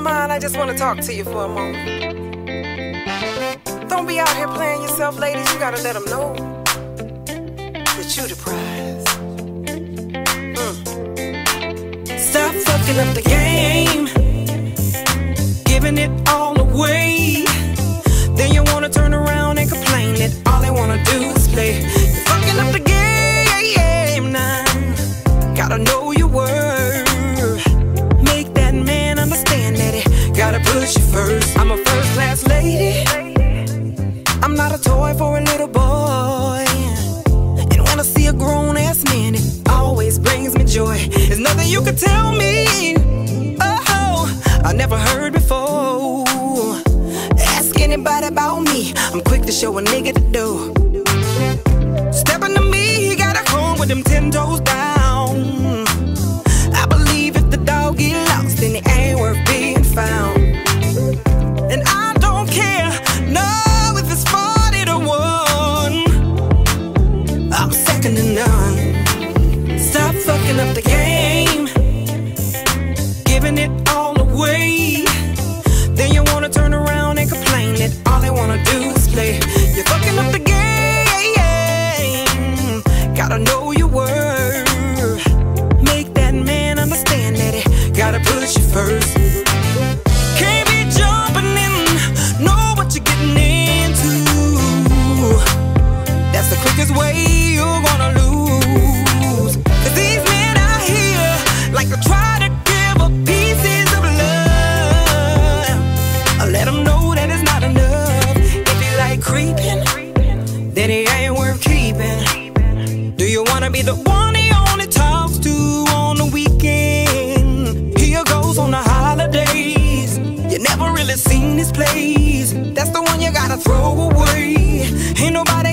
don't mind, I just want to talk to you for a moment. Don't be out here playing yourself, ladies. You gotta let them know that you the prize. Stop fucking up the game, giving it all away. Then you wanna turn around and complain that all they wanna do is play. You're fucking up the game now. Gotta know your worth. Make that man understand that it gotta put you first. I'm a first class lady, I'm not a toy for a little boy. And when I see a grown ass man, it always brings me joy. There's nothing you can tell me, oh, I never heard before. Ask anybody about me, I'm quick to show a nigga the door. Stepping to me, he gotta come with them 10 toes down. I believe if the dog get lost, then it ain't worth being found. And I don't care, no, if it's 40 to 1, I'm second to none. Stop fucking up the game, giving it all away. Then you wanna turn around and complain that all they wanna do is play. You're fucking up the game. Gotta know your worth. Make that man understand that it gotta put you first. Can't be jumping in, know what you're getting into. That's the quickest way you're gonna lose. Cause these men out here like to try to give up pieces of love. Let them know that it's not enough. If you like creeping, then it ain't worth keeping. Do you wanna be the one he only talks to on the weekend? Here goes on the holidays. You never really seen this place. That's the one you gotta throw away. Ain't nobody